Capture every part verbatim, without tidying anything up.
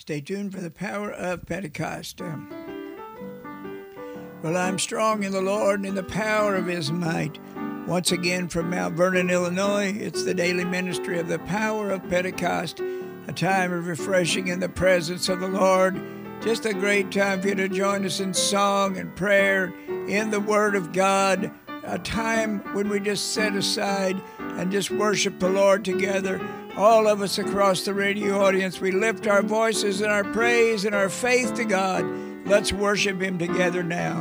Stay tuned for the power of Pentecost. Um, well, I'm strong in the Lord and in the power of his might. Once again from Mount Vernon, Illinois, it's the daily ministry of the power of Pentecost, a time of refreshing in the presence of the Lord. Just a great time for you to join us in song and prayer, in the Word of God, a time when we just set aside and just worship the Lord together. All of us across the radio audience, we lift our voices in our praise and our faith to God. Let's worship him together now.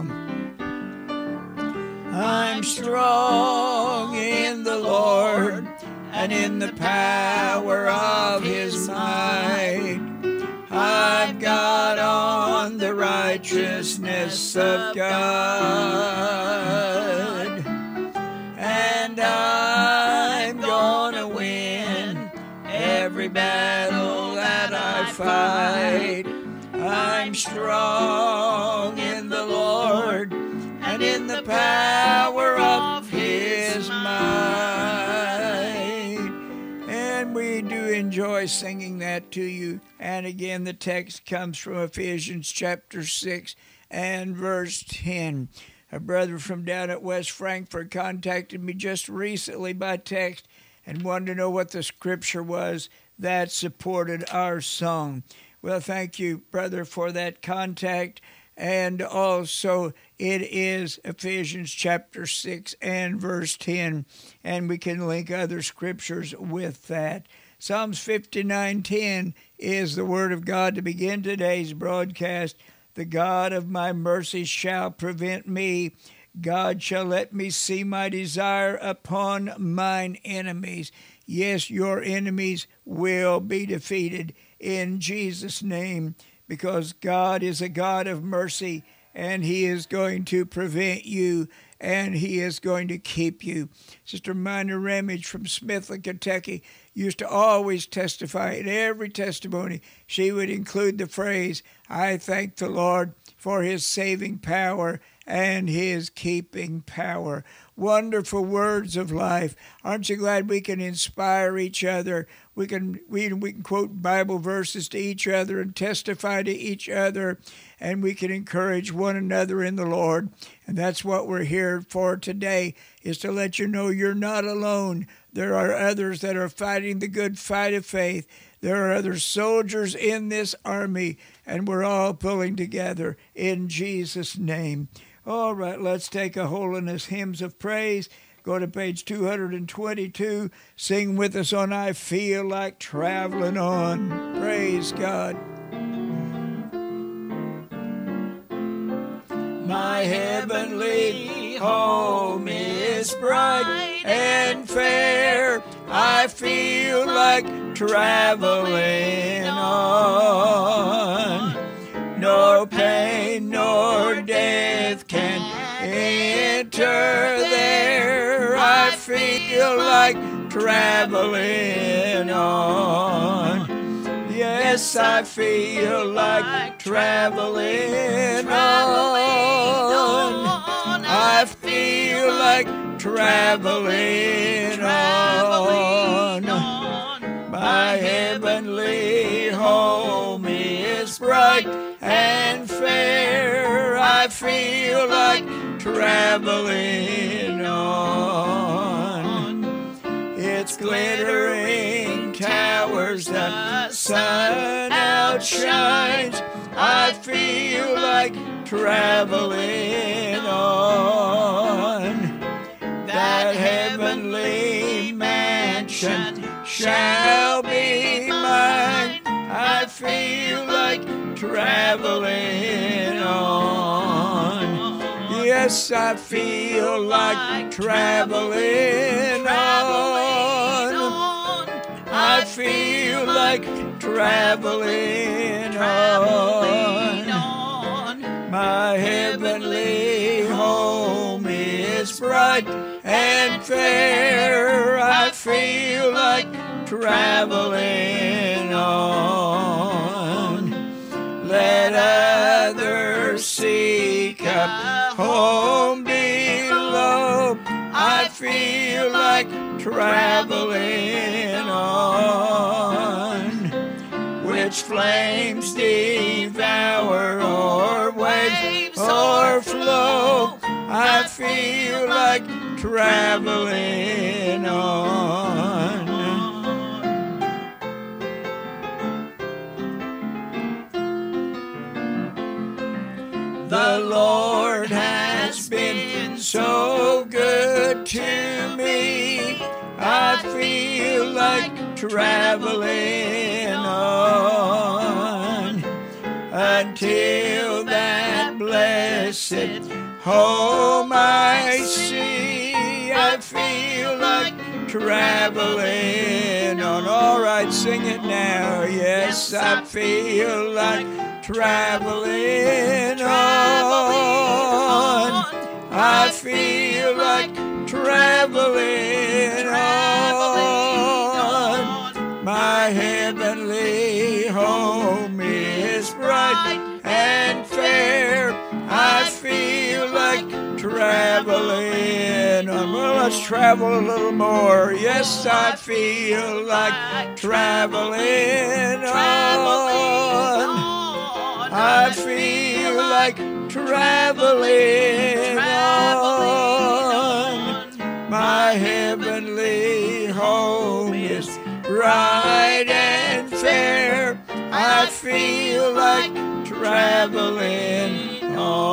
I'm strong in the Lord and in the power of his might. I've got on the righteousness of God, and I'm gonna win every battle that I fight. I'm strong in the Lord and in the power of his might. And we do enjoy singing that to you. And again, the text comes from Ephesians chapter six and verse ten. A brother from down at West Frankfort contacted me just recently by text and wanted to know what the scripture was that supported our song. Well, thank you, brother, for that contact. And also, it is Ephesians chapter six and verse ten, and we can link other scriptures with that. Psalms fifty-nine ten is the word of God to begin today's broadcast. The God of my mercy shall prevent me. God shall let me see my desire upon mine enemies. Yes, your enemies will be defeated in Jesus' name, because God is a God of mercy, and he is going to prevent you, and he is going to keep you. Sister Minor Ramage from Smithland, Kentucky, used to always testify. In every testimony, she would include the phrase, I thank the Lord for his saving power and his keeping power. Wonderful words of life. Aren't you glad we can inspire each other? We can we, we can quote Bible verses to each other and testify to each other, and we can encourage one another in the Lord. And that's what we're here for today, is to let you know you're not alone. There are others that are fighting the good fight of faith. There are other soldiers in this army, and we're all pulling together in Jesus' name. All right, let's take a holiness hymns of praise. Go to page two hundred twenty-two. Sing with us on I Feel Like Traveling On. Praise God. My heavenly home is bright and fair. I feel like traveling on. No pain nor death can enter there. I feel like traveling on. Yes, I feel like traveling on. I feel like traveling on. My heavenly home is bright and fair. I feel like traveling on. Its glittering towers, the sun outshines. I feel like traveling on. That heavenly mansion shall be mine. I feel like traveling on. Yes, I feel like traveling on. I feel like traveling on. My heavenly home is bright and fair. I feel like traveling on. Let others seek a home below. I feel like traveling on. Which flames devour or waves o'erflow, I feel like traveling on. The Lord has been so good to me, I feel like traveling on until that blessed home I see. I feel like traveling on. All right, sing it now. Yes, I feel like traveling on. I feel like traveling on. My heavenly home is bright and fair. I feel like traveling on. Well, let's travel a little more. Yes, I feel like traveling on. I feel like traveling on. My heavenly home is bright and fair. I feel like traveling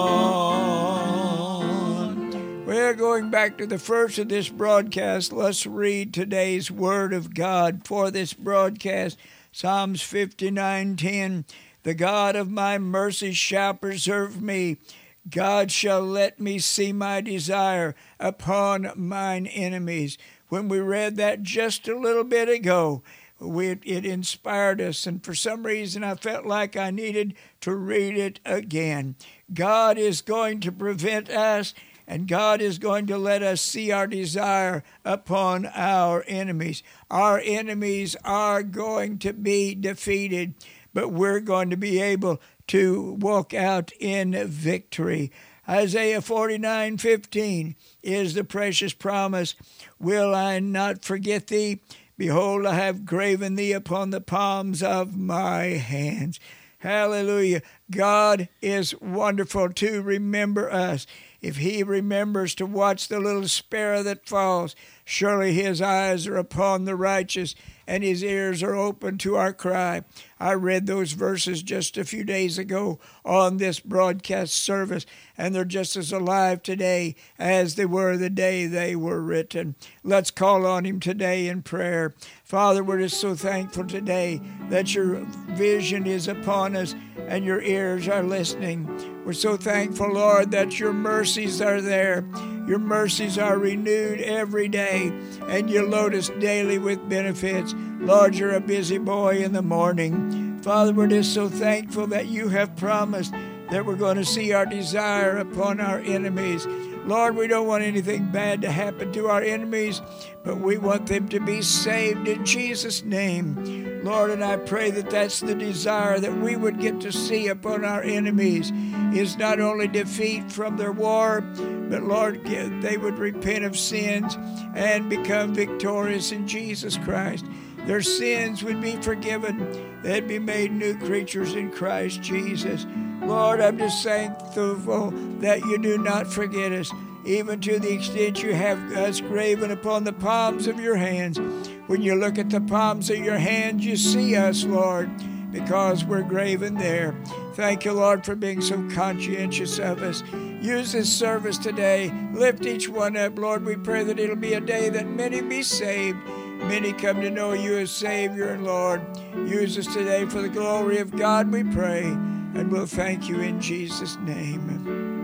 on. We're going back to the first of this broadcast. Let's read today's word of God for this broadcast. Psalms fifty-nine ten. The God of my mercy shall preserve me. God shall let me see my desire upon mine enemies. When we read that just a little bit ago, we, it inspired us, and for some reason I felt like I needed to read it again. God is going to prevent us, and God is going to let us see our desire upon our enemies. Our enemies are going to be defeated, but we're going to be able to walk out in victory. Isaiah forty-nine fifteen is the precious promise. Will I not forget thee? Behold, I have graven thee upon the palms of my hands. Hallelujah. God is wonderful to remember us. If he remembers to watch the little sparrow that falls, surely his eyes are upon the righteous, and his ears are open to our cry. I read those verses just a few days ago on this broadcast service, and they're just as alive today as they were the day they were written. Let's call on him today in prayer. Father, we're just so thankful today that your vision is upon us and your ears are listening. We're so thankful, Lord, that your mercies are there. Your mercies are renewed every day, and you load us daily with benefits. Lord, you're a busy boy in the morning. Father, we're just so thankful that you have promised that we're going to see our desire upon our enemies. Lord, we don't want anything bad to happen to our enemies, but we want them to be saved in Jesus' name. Lord, and I pray that that's the desire that we would get to see upon our enemies, is not only defeat from their war, but Lord, they would repent of sins and become victorious in Jesus Christ. Their sins would be forgiven. They'd be made new creatures in Christ Jesus. Lord, I'm just thankful that you do not forget us, even to the extent you have us graven upon the palms of your hands. When you look at the palms of your hands, you see us, Lord, because we're graven there. Thank you, Lord, for being so conscientious of us. Use this service today. Lift each one up, Lord. We pray that it'll be a day that many be saved. Many come to know you as Savior and Lord. Use us today for the glory of God, we pray, and we'll thank you in Jesus' name.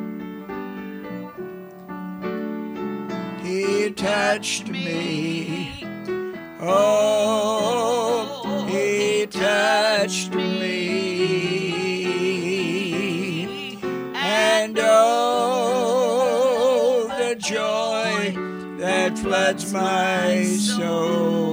He touched me. Oh, he touched me. And oh, the joy that floods my soul.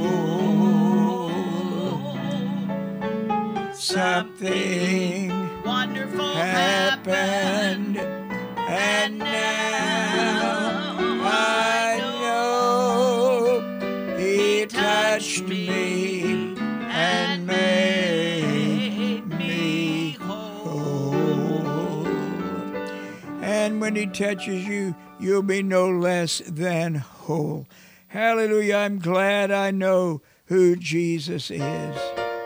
Something wonderful happened, and now I know he touched me and made when he touches you, you'll be no less than whole. Hallelujah. I'm glad I know who Jesus is.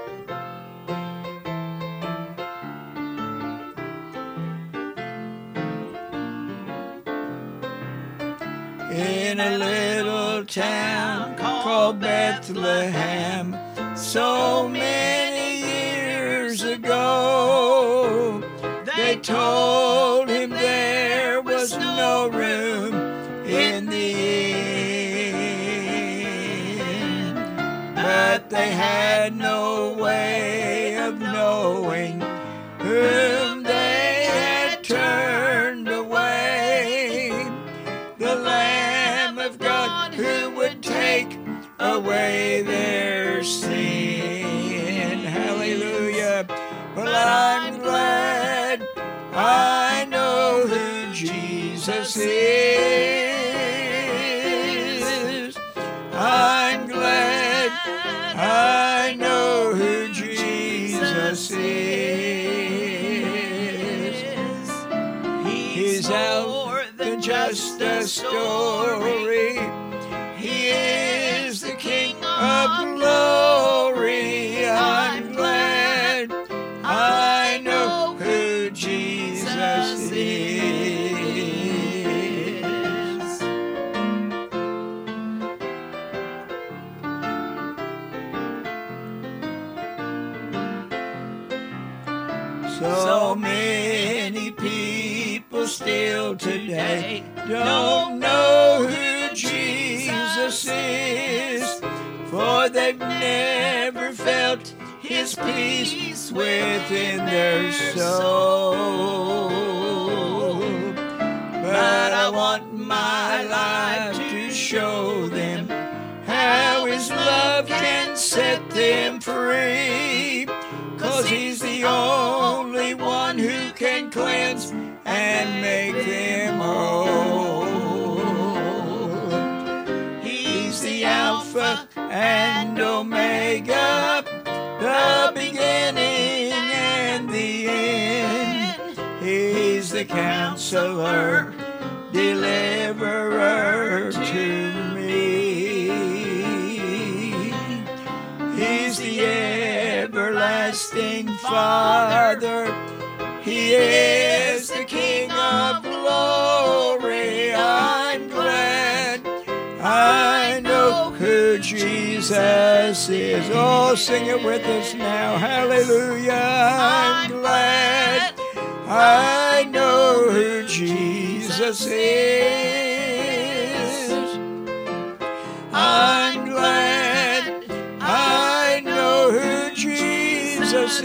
In a little town called Bethlehem, so many years ago, they told him there was no room in the inn, but they had no way of knowing whom they had turned away. The Lamb of God who would take away their sin. Hallelujah. Well, I'm glad I know who Jesus is. I'm glad I know who Jesus is. He's more than just a story. He is the King of glory. I'm glad I know who Jesus is. So many people still today don't know who Jesus is, for they've never felt his peace within their soul. But I want my life to show them how his love can set them free, 'cause he's the only one who can cleanse and make them whole. He's the Alpha and Omega, the beginning and the end. He's the Counselor, Deliverer to me. He's the everlasting Father. He is the King of glory. I'm glad I know who Jesus is. Oh, sing it with us now. Hallelujah. I'm glad I know who Jesus is. I'm glad I know who Jesus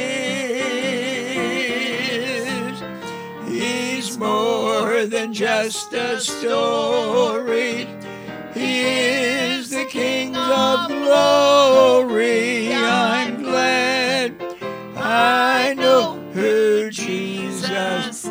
is. He's more than just a story. He is the King of glory. I'm glad I know who Jesus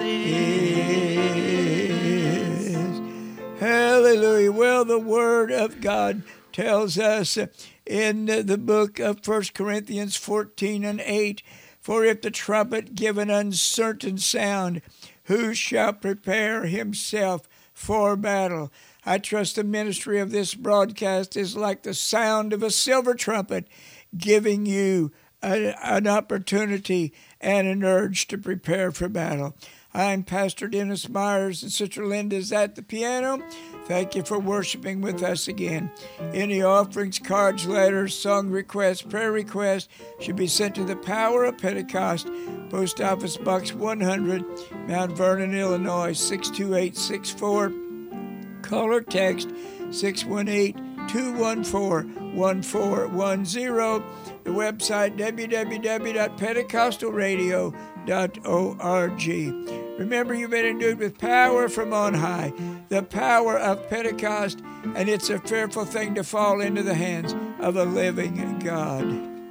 is. Hallelujah. Well, the Word of God tells us in the book of First Corinthians fourteen and eight, for if the trumpet give an uncertain sound, who shall prepare himself for battle? I trust the ministry of this broadcast is like the sound of a silver trumpet, giving you a, an opportunity and an urge to prepare for battle. I'm Pastor Dennis Myers, and Sister Linda is at the piano. Thank you for worshiping with us again. Any offerings, cards, letters, song requests, prayer requests should be sent to the Power of Pentecost, Post Office Box one hundred, Mount Vernon, Illinois, six two eight six four. Call or text six one eight, two one four, one four one zero. The website w w w dot pentecostal radio dot org. Remember, you've been endued with power from on high, the power of Pentecost, and it's a fearful thing to fall into the hands of a living God.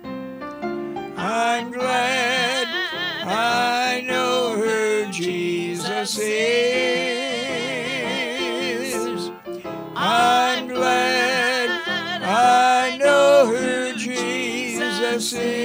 I'm glad I know who Jesus is. I'm glad I know who Jesus is.